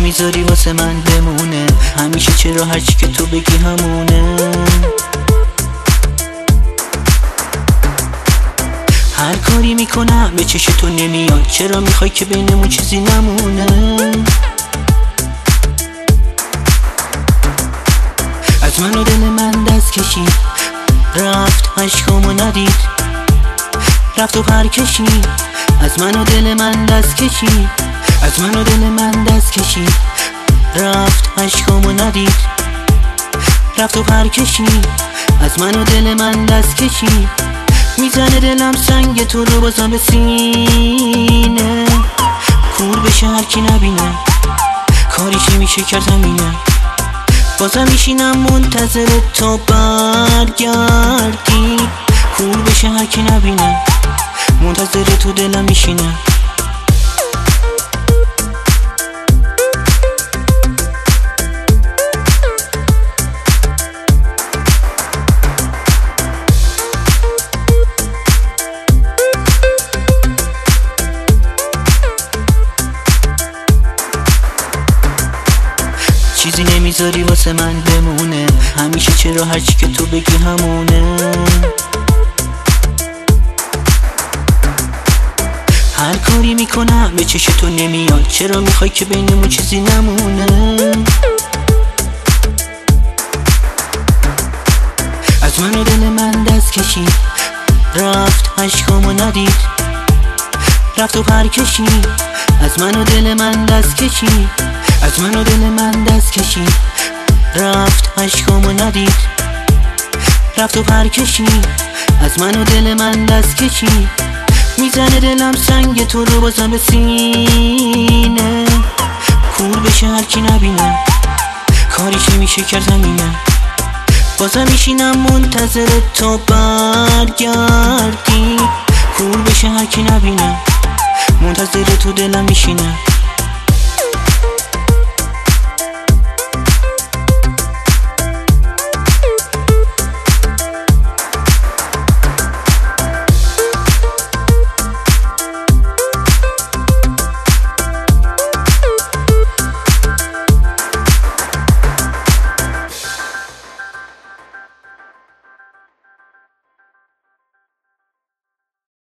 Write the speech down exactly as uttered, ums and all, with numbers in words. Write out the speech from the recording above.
نمیذاری واسه من بمونه، همیشه چرا هرچی که تو بگی همونه. هر کاری میکنم به چش تو نمیاد، چرا میخوای که بینمون چیزی نمونه؟ از من و دل من دست کشید، رفت عشقامو ندید، رفت و پر کشید. از من و دل من دست کشید، از من و دل من دست کشید، رفت عشقامو ندید، رفت و پر کشید. از من و دل من دست کشید. میزنه دلم سنگ تو رو بازم به سینه، کور بشه هر کی نبینه، کاریش نمیشه کرد همینه. بازم میشینم منتظر تو برگردی، کور بشه هر کی نبینه، منتظر تو دلم میشینه. چیزی نمیذاری واسه من بمونه، همیشه چرا هرچی که تو بگی همونه. هر کاری میکنم به چش تو نمیاد، چرا میخوای که بینمون چیزی نمونه؟ از من و دل من دست کشید، رفت عشقامو ندید، رفت و پر کشید. از من و دل من دست کشید، از من و دل من دست کشید، رفت عشقامو ندید، رفت و پر کشید. از من و دل من دست کشید. میزنه دلم سنگ تو رو بازم به سینه، کور بشه هر کی نبینه، کاریش نمیشه کرد همینه. بازم میشینم منتظر تو برگردی، کور بشه هر کی نبینه، منتظر تو دلم میشینه.